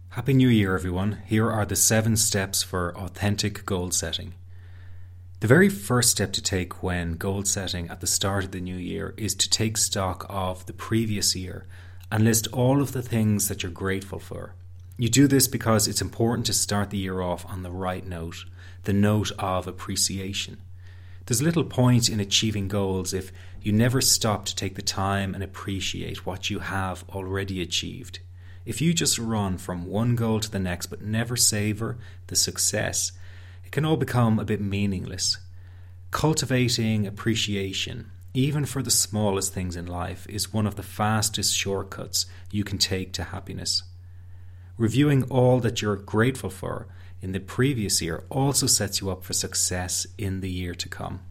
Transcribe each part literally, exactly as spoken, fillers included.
Happy New Year, everyone. Here are the seven steps for authentic goal setting. The very first step to take when goal setting at the start of the new year is to take stock of the previous year and list all of the things that you're grateful for. You do this because it's important to start the year off on the right note, the note of appreciation. There's little point in achieving goals if you never stop to take the time and appreciate what you have already achieved. If you just run from one goal to the next but never savor the success, it can all become a bit meaningless. Cultivating appreciation, even for the smallest things in life, is one of the fastest shortcuts you can take to happiness. Reviewing all that you're grateful for in the previous year also sets you up for success in the year to come.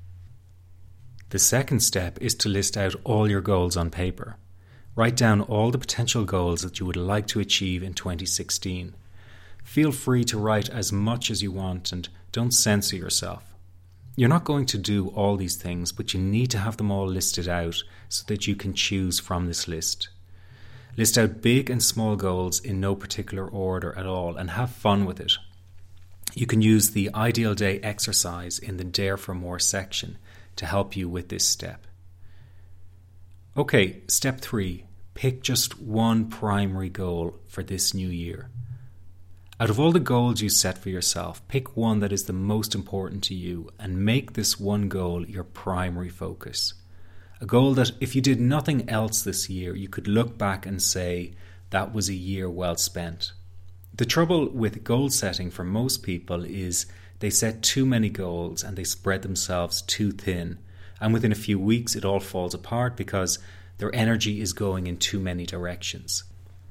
The second step is to list out all your goals on paper. Write down all the potential goals that you would like to achieve in twenty sixteen. Feel free to write as much as you want and don't censor yourself. You're not going to do all these things, but you need to have them all listed out so that you can choose from this list. List out big and small goals in no particular order at all and have fun with it. You can use the Ideal Day exercise in the Dare for More section to help you with this step. Okay, step three. Pick just one primary goal for this new year. Out of all the goals you set for yourself, pick one that is the most important to you and make this one goal your primary focus. A goal that if you did nothing else this year, you could look back and say, that was a year well spent. The trouble with goal setting for most people is they set too many goals and they spread themselves too thin. And within a few weeks, it all falls apart because their energy is going in too many directions.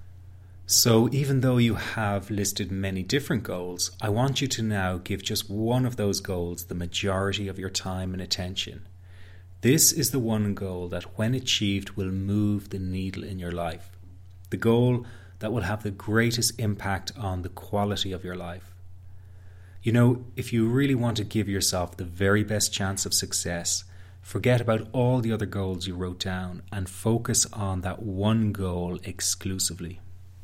So even though you have listed many different goals, I want you to now give just one of those goals the majority of your time and attention. This is the one goal that, when achieved, will move the needle in your life. The goal that will have the greatest impact on the quality of your life. You know, if you really want to give yourself the very best chance of success, forget about all the other goals you wrote down and focus on that one goal exclusively.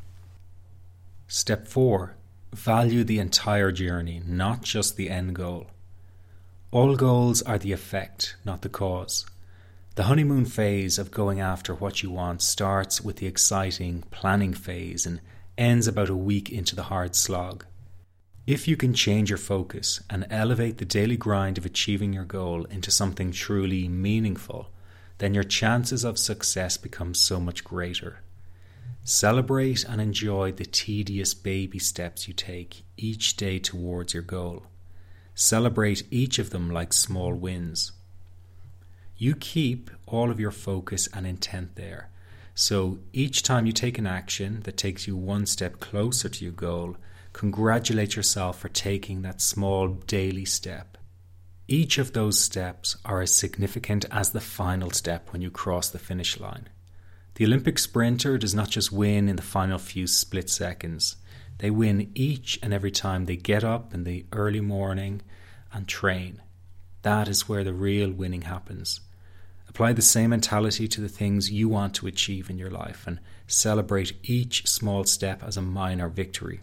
Step four. Value the entire journey, not just the end goal. All goals are the effect, not the cause. The honeymoon phase of going after what you want starts with the exciting planning phase and ends about a week into the hard slog. If you can change your focus and elevate the daily grind of achieving your goal into something truly meaningful, then your chances of success become so much greater. Celebrate and enjoy the tedious baby steps you take each day towards your goal. Celebrate each of them like small wins. You keep all of your focus and intent there, so each time you take an action that takes you one step closer to your goal, congratulate yourself for taking that small daily step. Each of those steps are as significant as the final step when you cross the finish line. The Olympic sprinter does not just win in the final few split seconds. They win each and every time they get up in the early morning and train. That is where the real winning happens. Apply the same mentality to the things you want to achieve in your life and celebrate each small step as a minor victory.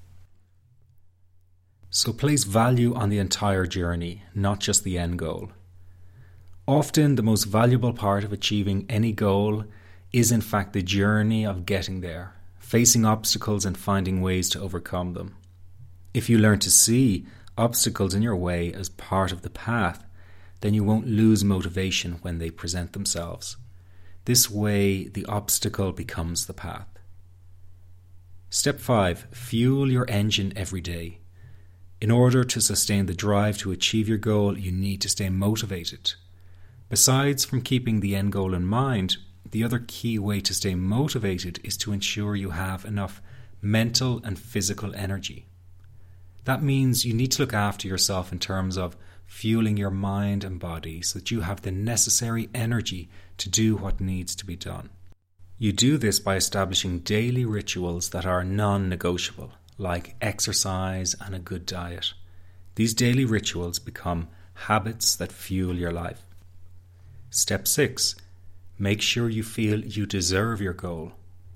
So place value on the entire journey, not just the end goal. Often the most valuable part of achieving any goal is in fact the journey of getting there, facing obstacles and finding ways to overcome them. If you learn to see obstacles in your way as part of the path, then you won't lose motivation when they present themselves. This way, the obstacle becomes the path. Step five. Fuel your engine every day. In order to sustain the drive to achieve your goal, you need to stay motivated. Besides from keeping the end goal in mind, the other key way to stay motivated is to ensure you have enough mental and physical energy. That means you need to look after yourself in terms of fueling your mind and body so that you have the necessary energy to do what needs to be done. You do this by establishing daily rituals that are non-negotiable, like exercise and a good diet. These daily rituals become habits that fuel your life. Step six. Make sure you feel you deserve your goal.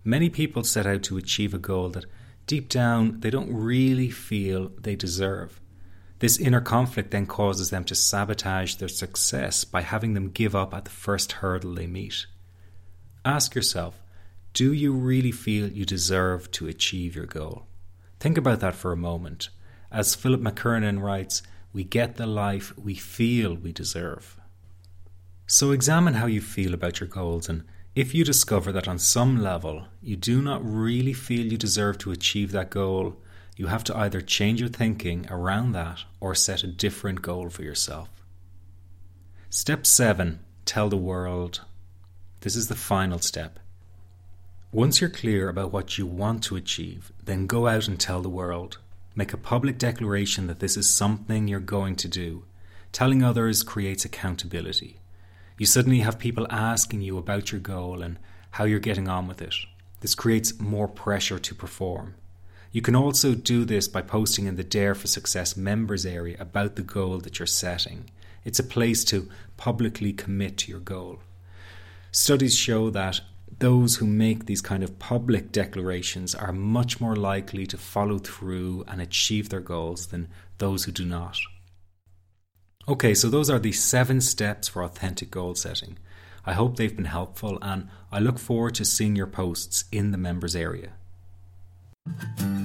Many people set out to achieve a goal that deep down they don't really feel they deserve. This inner conflict then causes them to sabotage their success by having them give up at the first hurdle they meet. Ask yourself, do you really feel you deserve to achieve your goal? Think about that for a moment. As Philip McKernan writes, we get the life we feel we deserve. So examine how you feel about your goals, and if you discover that on some level you do not really feel you deserve to achieve that goal, you have to either change your thinking around that or set a different goal for yourself. Step seven, tell the world. This is the final step. Once you're clear about what you want to achieve, then go out and tell the world. Make a public declaration that this is something you're going to do. Telling others creates accountability. You suddenly have people asking you about your goal and how you're getting on with it. This creates more pressure to perform. You can also do this by posting in the Dare for Success members area about the goal that you're setting. It's a place to publicly commit to your goal. Studies show that those who make these kind of public declarations are much more likely to follow through and achieve their goals than those who do not. Okay, so those are the seven steps for authentic goal setting. I hope they've been helpful, and I look forward to seeing your posts in the members area.